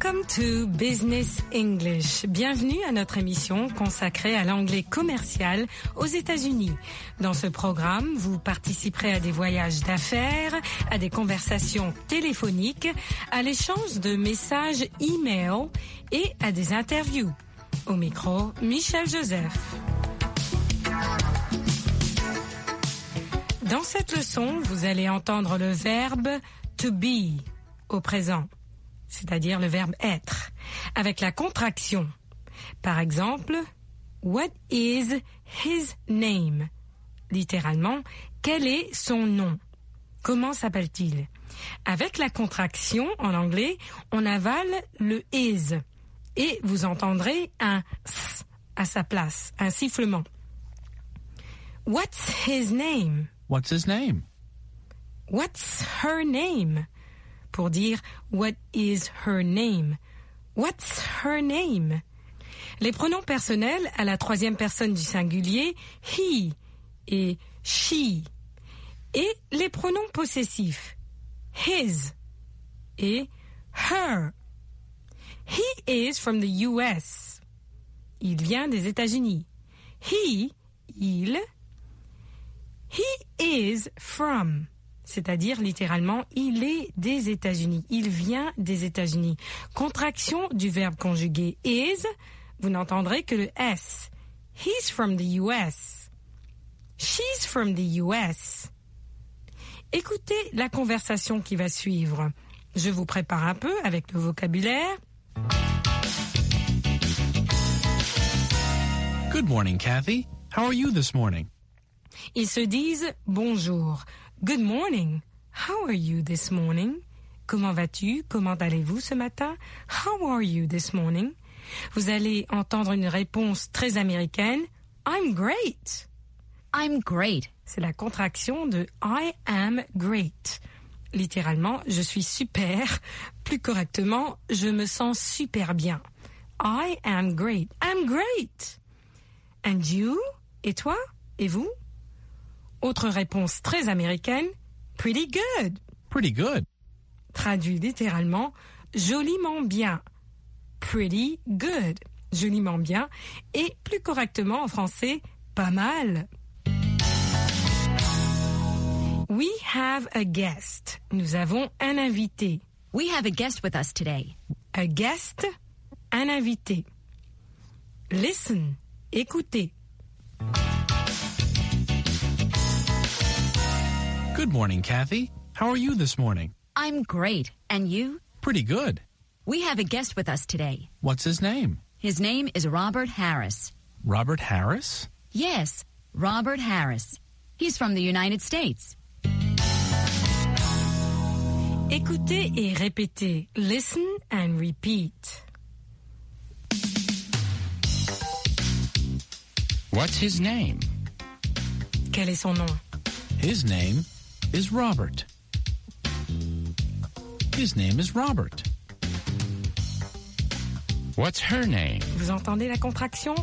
Welcome to Business English. Bienvenue à notre émission consacrée à l'anglais commercial aux États-Unis. Dans ce programme, vous participerez à des voyages d'affaires, à des conversations téléphoniques, à l'échange de messages e-mail et à des interviews. Au micro, Michel Joseph. Dans cette leçon, vous allez entendre le verbe to be au présent, c'est-à-dire le verbe être, avec la contraction. Par exemple, what is his name? Littéralement, quel est son nom? Comment s'appelle-t-il? Avec la contraction, en anglais, on avale le is et vous entendrez un s à sa place, un sifflement. What's his name? What's his name? What's her name? Pour dire what is her name? What's her name? Les pronoms personnels à la troisième personne du singulier, he et she. Et les pronoms possessifs, his et her. He is from the US. Il vient des États-Unis. He, il. He is from, c'est-à-dire littéralement, il est des États-Unis. Il vient des États-Unis. Contraction du verbe conjugué is, vous n'entendrez que le S. He's from the US. She's from the US. Écoutez la conversation qui va suivre. Je vous prépare un peu avec le vocabulaire. Good morning, Kathy. How are you this morning? Ils se disent bonjour. Good morning. How are you this morning? Comment vas-tu? Comment allez-vous ce matin? How are you this morning? Vous allez entendre une réponse très américaine. I'm great. I'm great. C'est la contraction de I am great. Littéralement, je suis super. Plus correctement, je me sens super bien. I am great. I'm great. And you? Et toi? Et vous? Autre réponse très américaine, pretty good. Pretty good. Traduit littéralement, joliment bien. Pretty good. Joliment bien. Et plus correctement en français, pas mal. We have a guest. Nous avons un invité. We have a guest with us today. A guest, un invité. Listen, écoutez. Good morning, Kathy. How are you this morning? I'm great. And you? Pretty good. We have a guest with us today. What's his name? His name is Robert Harris. Robert Harris? Yes, Robert Harris. He's from the United States. Écoutez et répétez. Listen and repeat. What's his name? Quel est son nom? His name is Robert. His name is Robert. What's her name? Vous entendez la contraction?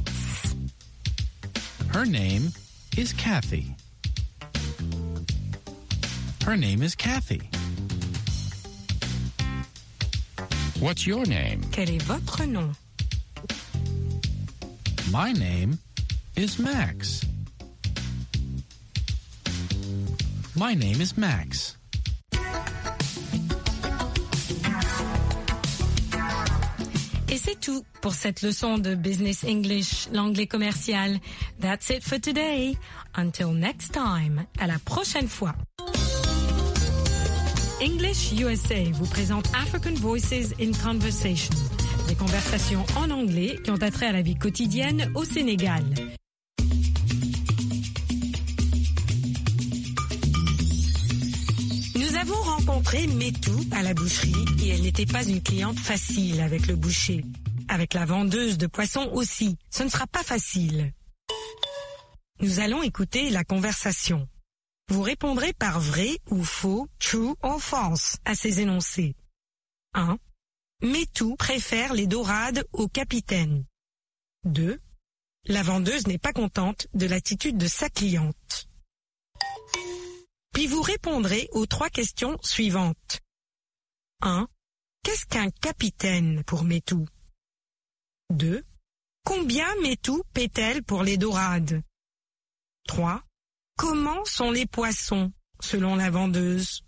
Her name is Kathy. Her name is Kathy. What's your name? Quel est votre nom? My name is Max. My name is Max. Et c'est tout pour cette leçon de Business English, l'anglais commercial. That's it for today. Until next time. À la prochaine fois. English USA vous présente African Voices in Conversation. Des conversations en anglais qui ont attrait à la vie quotidienne au Sénégal. Nous avons rencontré Métou à la boucherie et elle n'était pas une cliente facile avec le boucher. Avec la vendeuse de poissons aussi, ce ne sera pas facile. Nous allons écouter la conversation. Vous répondrez par vrai ou faux, true ou false à ces énoncés. 1. Métou préfère les dorades au capitaine. 2. La vendeuse n'est pas contente de l'attitude de sa cliente. Puis vous répondrez aux 3 questions suivantes. 1. Qu'est-ce qu'un capitaine pour Métou? 2. Combien Métou paie-t-elle pour les dorades? 3. Comment sont les poissons, selon la vendeuse?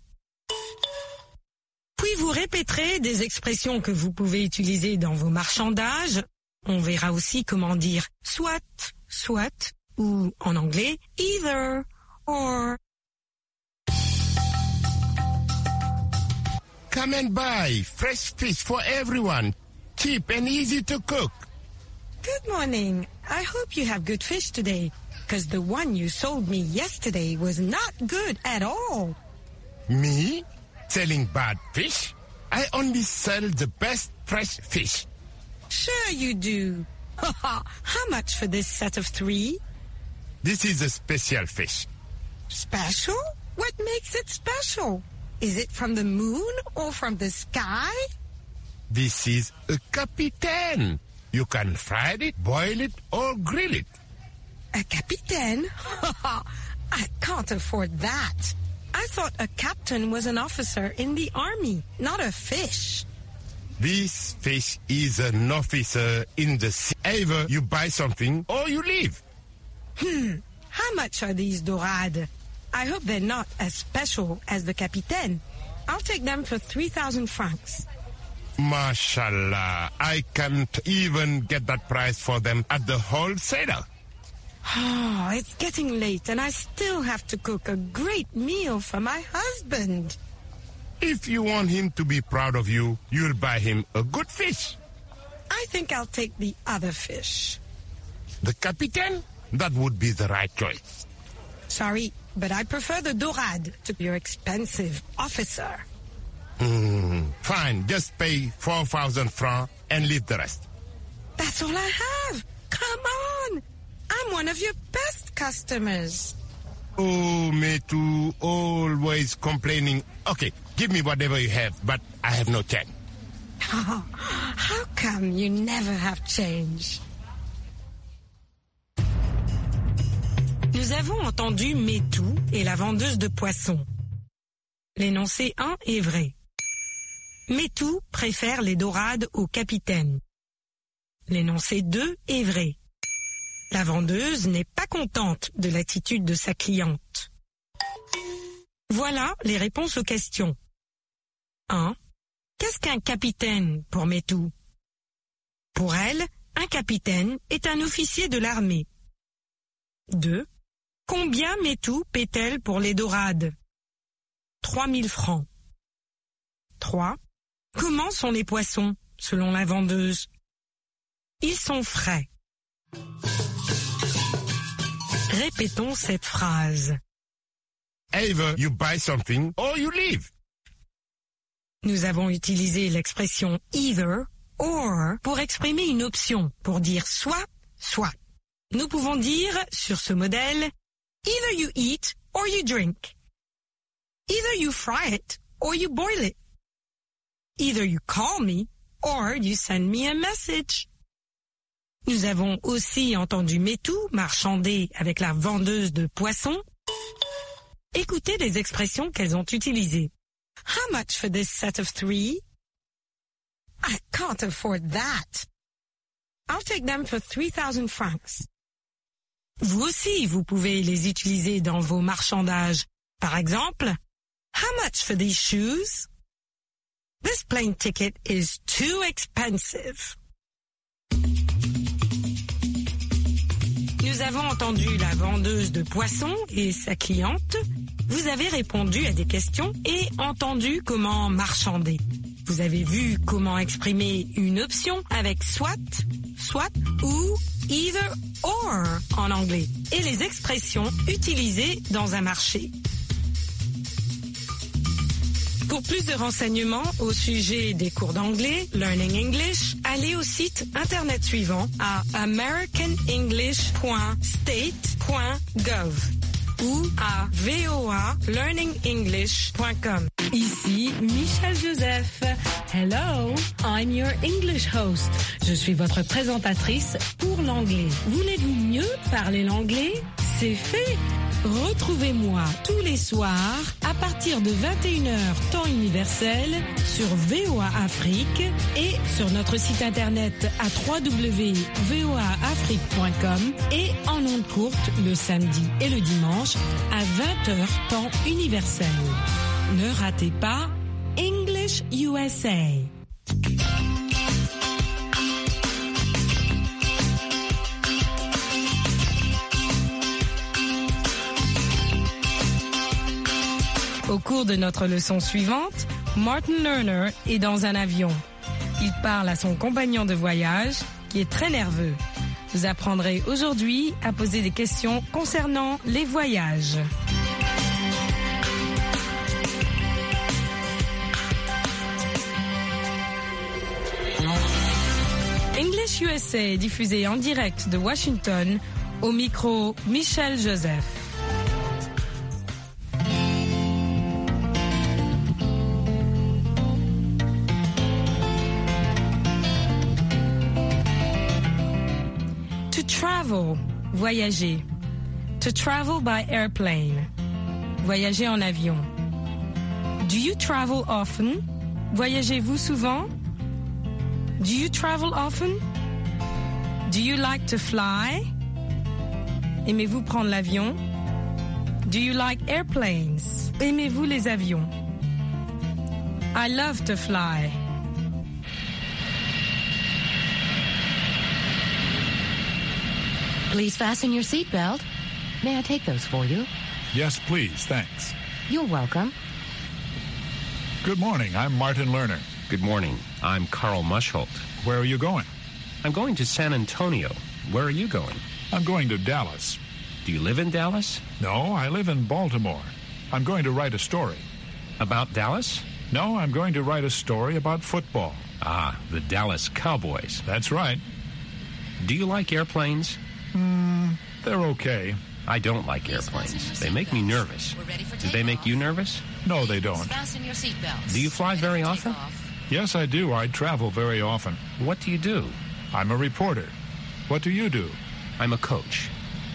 Puis vous répéterez des expressions que vous pouvez utiliser dans vos marchandages. On verra aussi comment dire soit, soit, ou en anglais either, or. Come and buy fresh fish for everyone, cheap and easy to cook. Good morning. I hope you have good fish today, because the one you sold me yesterday was not good at all. Me? Selling bad fish? I only sell the best fresh fish. Sure you do. How much for this set of 3? This is a special fish. Special? What makes it special? Is it from the moon or from the sky? This is a capitaine. You can fry it, boil it, or grill it. A capitaine? I can't afford that. I thought a captain was an officer in the army, not a fish. This fish is an officer in the sea. Either you buy something or you leave. How much are these dorades? I hope they're not as special as the capitaine. I'll take them for 3,000 francs. Mashallah, I can't even get that price for them at the wholesaler. Oh, it's getting late and I still have to cook a great meal for my husband. If you want him to be proud of you, you'll buy him a good fish. I think I'll take the other fish. The capitaine? That would be the right choice. Sorry, but I prefer the dorade to your expensive officer. Fine, just pay 4,000 francs and leave the rest. That's all I have. Come on. I'm one of your best customers. Oh, Métou, always complaining. Okay, give me whatever you have, but I have no change. How come you never have change? Nous avons entendu Métou et la vendeuse de poissons. L'énoncé 1 est vrai. Métou préfère les dorades au capitaine. L'énoncé 2 est vrai. La vendeuse n'est pas contente de l'attitude de sa cliente. Voilà les réponses aux questions. 1. Qu'est-ce qu'un capitaine pour Métou? Pour elle, un capitaine est un officier de l'armée. 2. Combien Métou paie-t-elle pour les dorades? 3 000 francs. 3. Comment sont les poissons, selon la vendeuse? Ils sont frais. Répétons cette phrase. Either you buy something or you leave. Nous avons utilisé l'expression either, or pour exprimer une option, pour dire soit, soit. Nous pouvons dire, sur ce modèle, either you eat or you drink. Either you fry it or you boil it. Either you call me or you send me a message. Nous avons aussi entendu Métou marchander avec la vendeuse de poissons. Écoutez les expressions qu'elles ont utilisées. How much for this set of 3? I can't afford that. I'll take them for 3,000 francs. Vous aussi, vous pouvez les utiliser dans vos marchandages. Par exemple, how much for these shoes? This plane ticket is too expensive. Nous avons entendu la vendeuse de poissons et sa cliente. Vous avez répondu à des questions et entendu comment marchander. Vous avez vu comment exprimer une option avec soit, soit ou either or en anglais et les expressions utilisées dans un marché. Pour plus de renseignements au sujet des cours d'anglais, Learning English, allez au site internet suivant à americanenglish.state.gov ou à voalearningenglish.com. Ici Michel Joseph. Hello, I'm your English host. Je suis votre présentatrice pour l'anglais. Voulez-vous mieux parler l'anglais? C'est fait. Retrouvez-moi tous les soirs à partir de 21h temps universel sur VOA Afrique et sur notre site internet à www.voaafrique.com et en ondes courtes le samedi et le dimanche à 20h temps universel. Ne ratez pas English USA. Au cours de notre leçon suivante, Martin Lerner est dans un avion. Il parle à son compagnon de voyage, qui est très nerveux. Vous apprendrez aujourd'hui à poser des questions concernant les voyages. English USA est diffusé en direct de Washington, au micro Michel Joseph. Travel, voyager. To travel by airplane, voyager en avion. Do you travel often? Voyagez-vous souvent? Do you travel often? Do you like to fly? Aimez-vous prendre l'avion? Do you like airplanes? Aimez-vous les avions? I love to fly. Please fasten your seatbelt. May I take those for you? Yes, please. Thanks. You're welcome. Good morning. I'm Martin Lerner. Good morning. I'm Carl Mushholt. Where are you going? I'm going to San Antonio. Where are you going? I'm going to Dallas. Do you live in Dallas? No, I live in Baltimore. I'm going to write a story. About Dallas? No, I'm going to write a story about football. Ah, the Dallas Cowboys. That's right. Do you like airplanes? They're okay. I don't like airplanes. They make me nervous. Do they make you nervous? No, they don't. Fasten your seatbelts. Do you fly very often? Yes, I do. I travel very often. What do you do? I'm a reporter. What do you do? I'm a coach.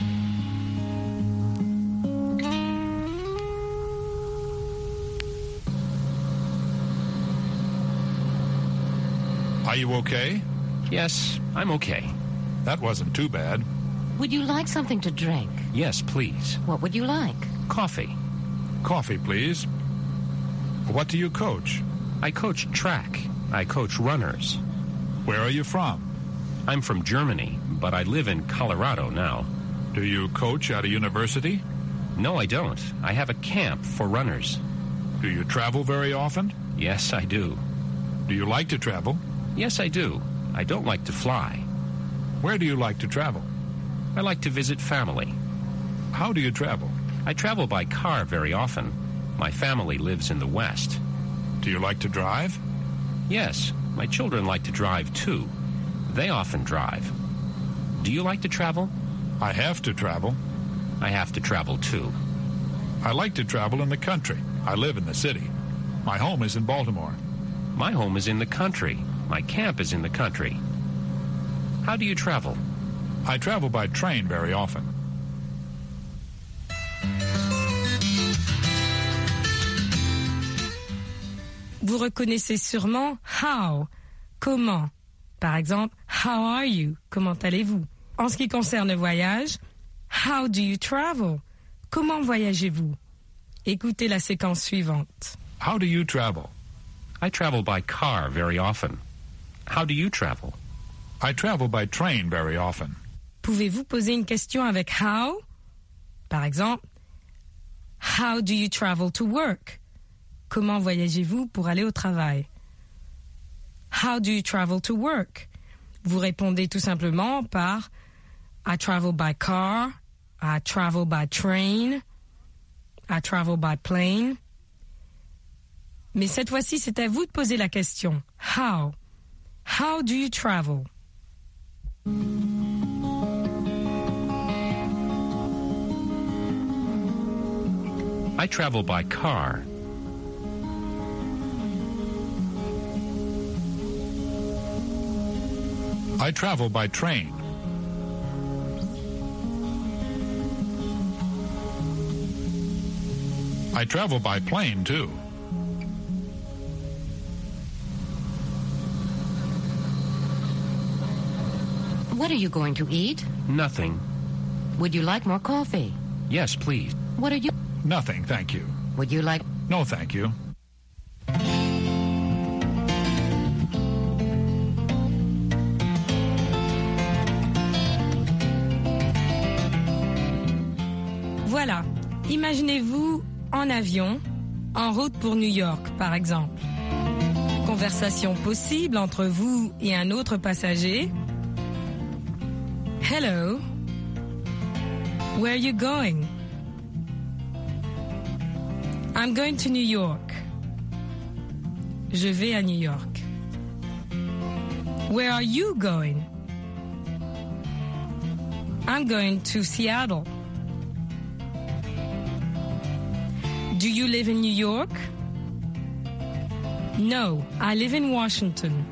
Are you okay? Yes, I'm okay. That wasn't too bad. Would you like something to drink? Yes, please. What would you like? Coffee. Coffee, please. What do you coach? I coach track. I coach runners. Where are you from? I'm from Germany, but I live in Colorado now. Do you coach at a university? No, I don't. I have a camp for runners. Do you travel very often? Yes, I do. Do you like to travel? Yes, I do. I don't like to fly. Where do you like to travel? I like to visit family. How do you travel? I travel by car very often. My family lives in the West. Do you like to drive? Yes, my children like to drive too. They often drive. Do you like to travel? I have to travel. I have to travel too. I like to travel in the country. I live in the city. My home is in Baltimore. My home is in the country. My camp is in the country. How do you travel? I travel by train very often. Vous reconnaissez sûrement how, comment. Par exemple, how are you? Comment allez-vous? En ce qui concerne le voyage, how do you travel? Comment voyagez-vous? Écoutez la séquence suivante. How do you travel? I travel by car very often. How do you travel? I travel by train very often. Pouvez-vous poser une question avec how? Par exemple, how do you travel to work? Comment voyagez-vous pour aller au travail? How do you travel to work? Vous répondez tout simplement par I travel by car, I travel by train, I travel by plane. Mais cette fois-ci, c'est à vous de poser la question. How? How do you travel? I travel by car. I travel by train. I travel by plane, too. What are you going to eat? Nothing. Would you like more coffee? Yes, please. What are you... Nothing, thank you. Would you like... No, thank you. Voilà, imaginez-vous en avion, en route pour New York, par exemple. Conversation possible entre vous et un autre passager. Hello. Where are you going? I'm going to New York. Je vais à New York. Where are you going? I'm going to Seattle. Do you live in New York? No, I live in Washington.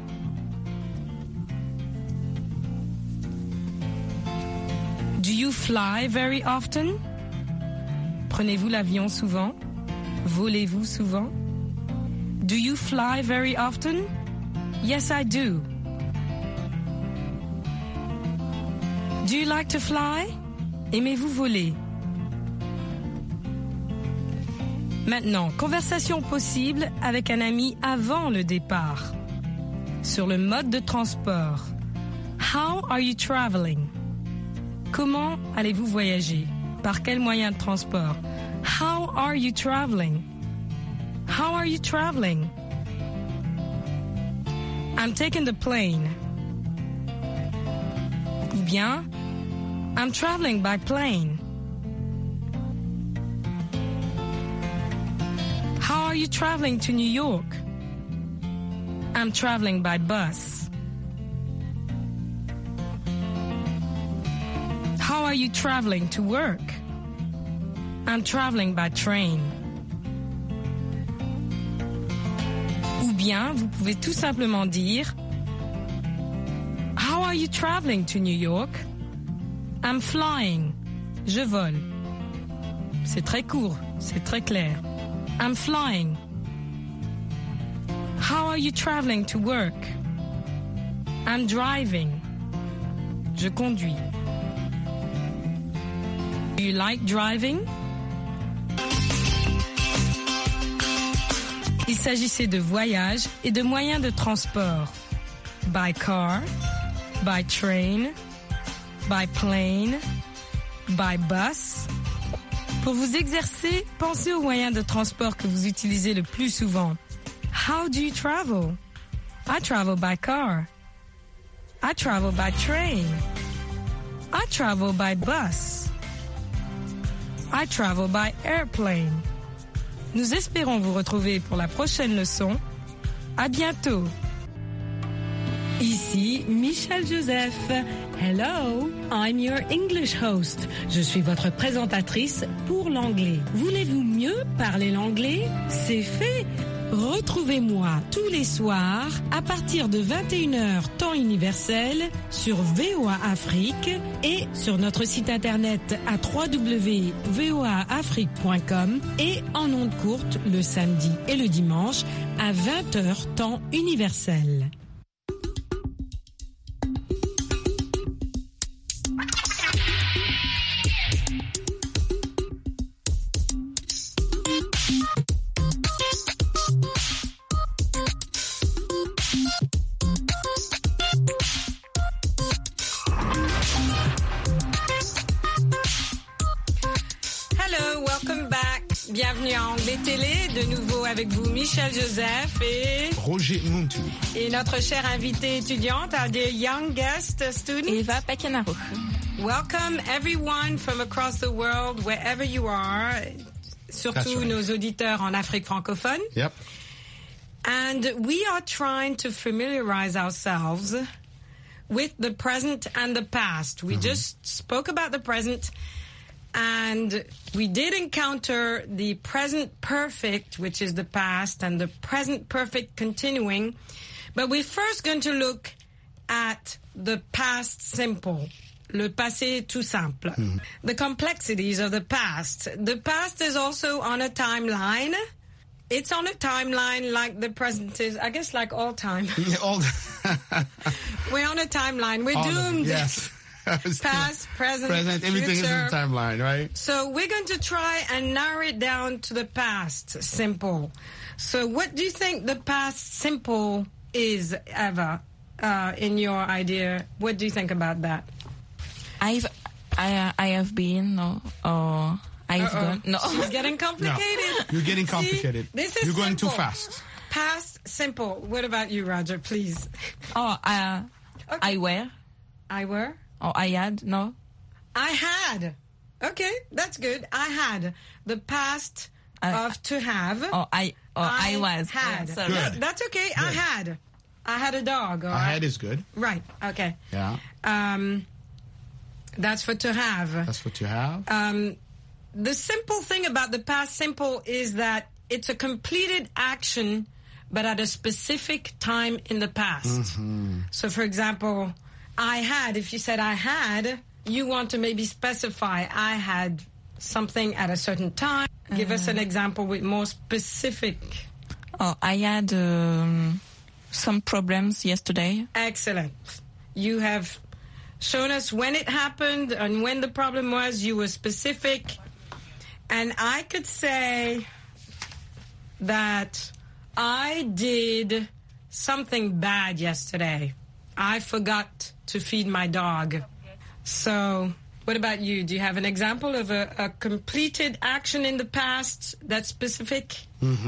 Do you fly very often? Prenez-vous l'avion souvent? Volez-vous souvent? Do you fly very often? Yes, I do. Do you like to fly? Aimez-vous voler? Maintenant, conversation possible avec un ami avant le départ. Sur le mode de transport. How are you traveling? Comment allez-vous voyager? Par quel moyen de transport? How are you traveling? How are you traveling? I'm taking the plane. Ou bien, I'm traveling by plane. How are you traveling to New York? I'm traveling by bus. How are you traveling to work? I'm traveling by train. Ou bien, vous pouvez tout simplement dire How are you traveling to New York? I'm flying. Je vole. C'est très court, c'est très clair. I'm flying. How are you traveling to work? I'm driving. Je conduis. Do you like driving? Il s'agissait de voyages et de moyens de transport. By car, by train, by plane, by bus. Pour vous exercer, pensez aux moyens de transport que vous utilisez le plus souvent. How do you travel? I travel by car. I travel by train. I travel by bus. I travel by airplane. Nous espérons vous retrouver pour la prochaine leçon. À bientôt. Ici Michel Joseph. Hello, I'm your English host. Je suis votre présentatrice pour l'anglais. Voulez-vous mieux parler l'anglais? C'est fait. Retrouvez-moi tous les soirs à partir de 21h temps universel sur VOA Afrique et sur notre site internet à www.voaafrique.com et en ondes courtes le samedi et le dimanche à 20h temps universel. Bienvenue à Anglais Télé, de nouveau avec vous Michel Joseph et Roger Muntu. Et notre chère invitée étudiante, our dear young guest student, Eva Pacanaro. Welcome everyone from across the world, wherever you are, surtout nos auditeurs en Afrique francophone. Yep. And we are trying to familiarize ourselves with the present and the past. We just spoke about the present. And we did encounter the present perfect, which is the past, and the present perfect continuing. But we're first going to look at the past simple. Le passé tout simple. The complexities of the past. The past is also on a timeline. It's on a timeline like the present is, I guess, like all time. We're on a timeline. We're doomed. Yes. Past, present, everything future. is in the timeline, right? So we're going to try and narrow it down to the past simple. So what do you think the past simple is, Eva, in your idea? What do you think about that? I have been, no, or I've gone. No. It's getting complicated. No, you're getting complicated. See, this is you're going simple. too fast. Past simple. What about you, Roger, please? I were. I were? Or I had, no? I had. Okay, that's good. I had. The past of to have. I was. Had. Yeah, good. That's okay. Good. I had. I had a dog. I had is good. Right. Okay. Yeah. That's for to have. That's what you have. The simple thing about the past simple is that it's a completed action, but at a specific time in the past. So, for example, I had, if you said I had, you want to maybe specify I had something at a certain time. Give us an example with more specific. I had some problems yesterday. Excellent. You have shown us when it happened and when the problem was. You were specific. And I could say that I did something bad yesterday. I forgot to feed my dog. So, what about you? Do you have an example of a completed action in the past that's specific?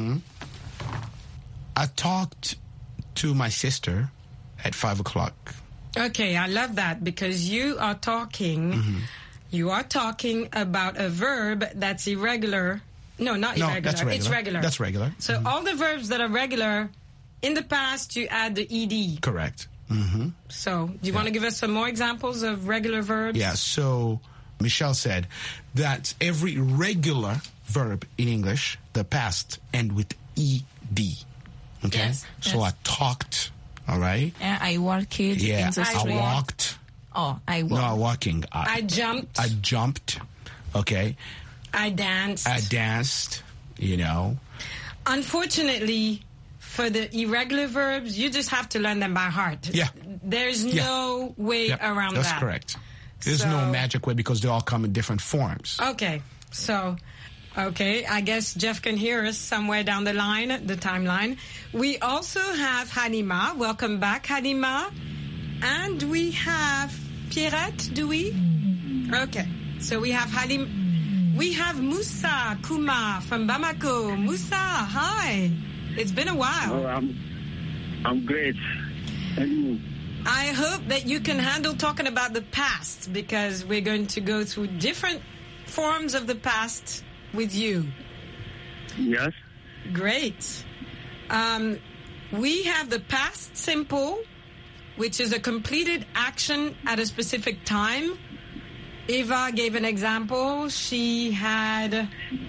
I talked to my sister at 5 o'clock. Okay, I love that because you are talking about a verb that's irregular. No, not irregular. That's regular. It's regular. That's regular. So all the verbs that are regular, in the past, you add the ed. Correct. So do you want to give us some more examples of regular verbs? Yeah, so Michelle said that every regular verb in English, the past, end with ed. Okay? Yes, So yes. I talked, all right? Yeah, I walked in the street. I walked. I walked. No, walking. I jumped. I jumped, okay? I danced. I danced, you know. Unfortunately, for the irregular verbs, you just have to learn them by heart. Yeah. There's no way around That's that. correct. There's no magic way because they all come in different forms. Okay. So, I guess Jeff can hear us somewhere down the line, the timeline. We also have Halima. Welcome back, Halima. And we have Pierrette, do we? Okay. So we have Halima. We have Moussa Kouma from Bamako. Moussa, hi. It's been a while. I'm great. And you? I hope that you can handle talking about the past because we're going to go through different forms of the past with you. Yes. Great. We have the past simple, which is a completed action at a specific time. Eva gave an example. She had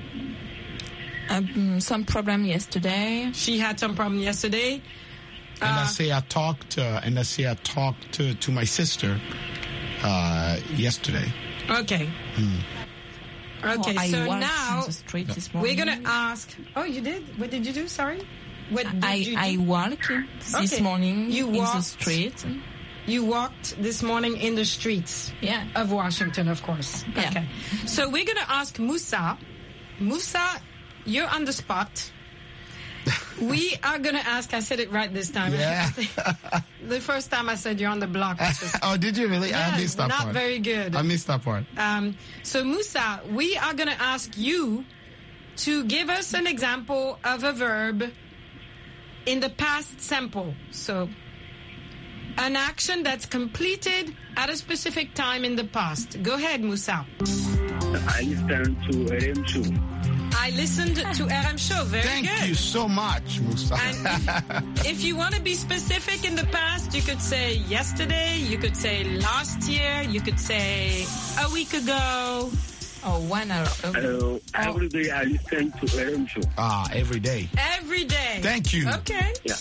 some problem yesterday. She had some problem yesterday. And I say I talked to my sister yesterday. Okay. Okay, I so walked now in the street this we're morning. going to ask... Oh, you did? What did you do? Sorry? What did you do? I walked this morning You in the walked. street. You walked this morning in the streets of Washington, of course. Yeah. Okay. So we're going to ask Moussa. Moussa, you're on the spot. We are going to ask, I said it right this time. Yeah. The first time I said you're on the block. Oh, did you really? Yeah, I missed that part. not very good. I missed that part. So Moussa, we are going to ask you to give us an example of a verb in the past simple. So an action that's completed at a specific time in the past. Go ahead, Moussa. I listened to RM show. I listened to RM show. Very Thank good. you so much, Musa. And if you want to be specific in the past, you could say yesterday, you could say last year, you could say a week ago. Or 1 hour ago. Every day I listen to RM show. Every day. Every day. Thank you. Okay. Yeah.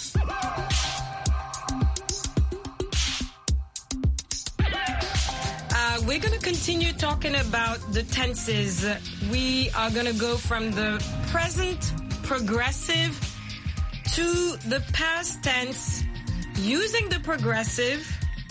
we're going to continue talking about the tenses. We are going to go from the present progressive to the past tense using the progressive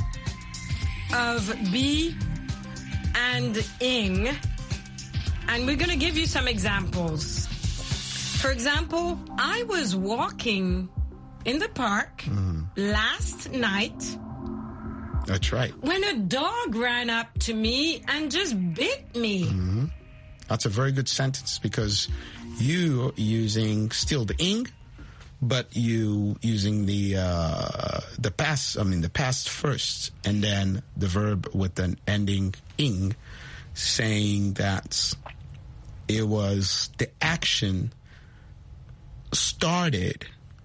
of be and ing. And we're going to give you some examples. For example, I was walking in the park last night. That's right. When a dog ran up to me and just bit me. Mm-hmm. That's a very good sentence because you using still the ing, but you using the past. I mean the past first, and then the verb with an ending ing, saying that it was the action started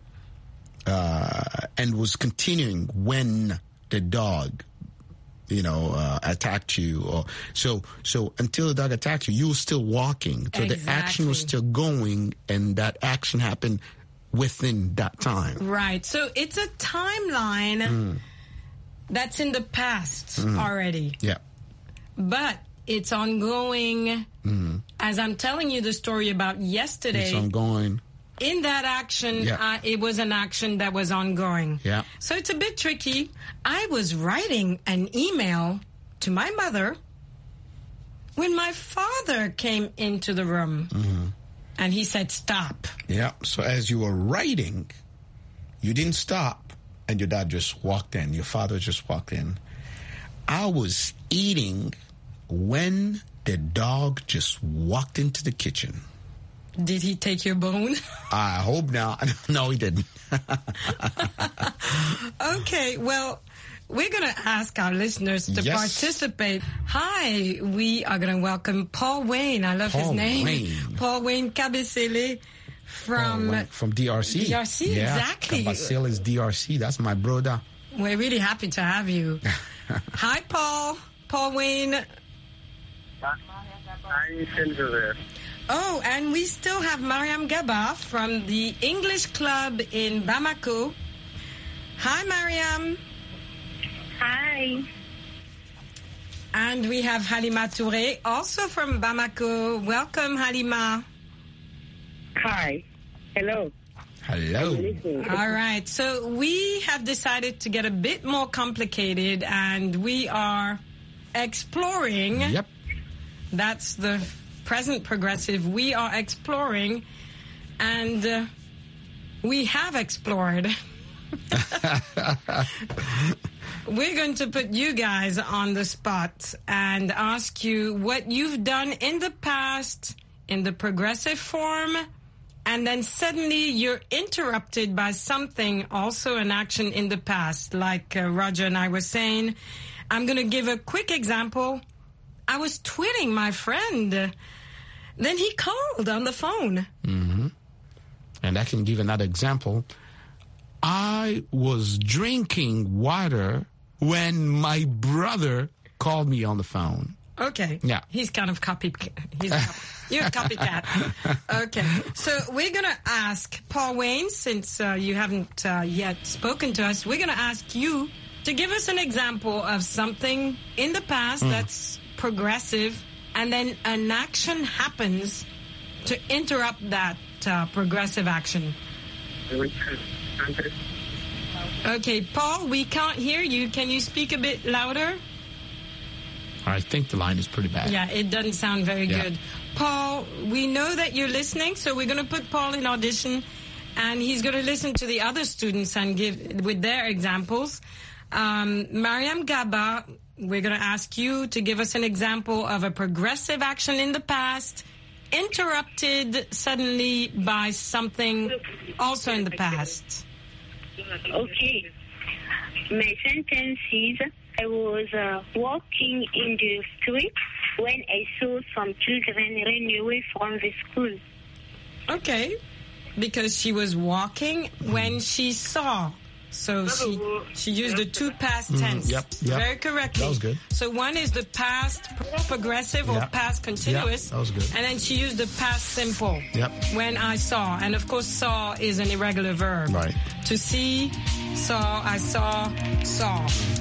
and was continuing when the dog, attacked you, or so until the dog attacked you, you were still walking. So exactly. The action was still going, and that action happened within that time. Right. So it's a timeline that's in the past already. Yeah. But it's ongoing. As I'm telling you the story about yesterday. It's ongoing. In that action, it was an action that was ongoing. Yeah. So it's a bit tricky. I was writing an email to my mother when my father came into the room. And he said, stop. Yeah. So as you were writing, you didn't stop, and your dad just walked in. Your father just walked in. I was eating when the dog just walked into the kitchen. Did he take your bone? I hope not. No, he didn't. Okay, well, we're going to ask our listeners to participate. Hi, we are going to welcome Paul Wayne. I love his name. Paul Wayne Kabesele from DRC. DRC, exactly. Kabesele is DRC. That's my brother. We're really happy to have you. Hi, Paul. Paul Wayne. Oh, and we still have Mariam Gaba from the English Club in Bamako. Hi, Mariam. Hi. And we have Halima Touré, also from Bamako. Welcome, Halima. Hi. Hello. Hello. All right. So we have decided to get a bit more complicated, and we are exploring. Yep. That's the present progressive. We are exploring, and we have explored. We're going to put you guys on the spot and ask you what you've done in the past in the progressive form, and then suddenly you're interrupted by something, also an action in the past, like Roger and I were saying. I'm going to give a quick example. I was tweeting my friend. Then he called on the phone. Mm-hmm. And I can give another example. I was drinking water when my brother called me on the phone. Okay. Yeah. He's kind of you're a copycat. Okay. So we're going to ask Paul Wayne, since you haven't yet spoken to us, we're going to ask you to give us an example of something in the past that's progressive, and then an action happens to interrupt that progressive action. Okay, Paul, we can't hear you. Can you speak a bit louder? I think the line is pretty bad. Yeah, it doesn't sound very good. Paul, we know that you're listening, so we're going to put Paul in audition, and he's going to listen to the other students and give with their examples. Mariam Gaba, we're going to ask you to give us an example of a progressive action in the past, interrupted suddenly by something also in the past. Okay. My sentence is, I was walking in the street when I saw some children run away from the school. Okay. Because she was walking when she saw. So she used the two past tense. Yep. Very correctly. That was good. So one is the past progressive or past continuous. That was good. And then she used the past simple. Yep. When I saw. And of course, saw is an irregular verb. Right. To see, saw, I saw, saw.